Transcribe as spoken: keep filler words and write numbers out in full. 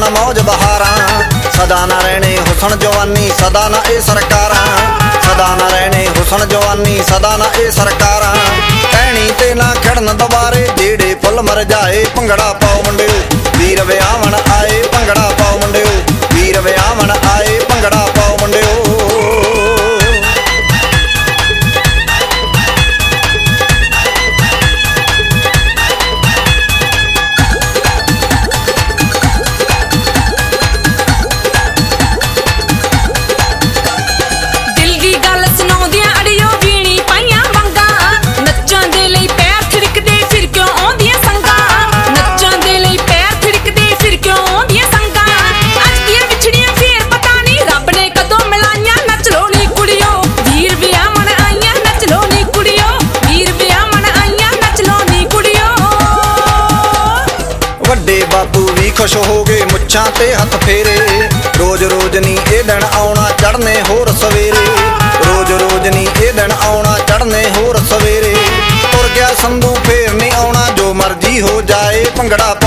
ना मौज बहारा, सदा ना रहने हुसन जवानी सदा ना ए सरकारा, सदा ना रहने हुसन जवानी सदा ना ए सरकारा। कहनी ते ना खड़न दबारे जेड़े फुल मर जाए, भंगड़ा पाओ मुंडियो वीर विआहण आए, भंगड़ा पाओ मुंडियो वीर विआहण आए, भंगड़ा पाओ मुंडियो। बापू भी खुश हो गए मुच्छां ते हथ फेरे, रोज रोज नी ए दिन आउणा चढ़ने होर सवेरे, रोज रोज नी ए दिन आउणा चढ़ने होर सवेरे। तुर गया संधू फेर नहीं आउणा जो मर्जी हो जाए, भंगड़ा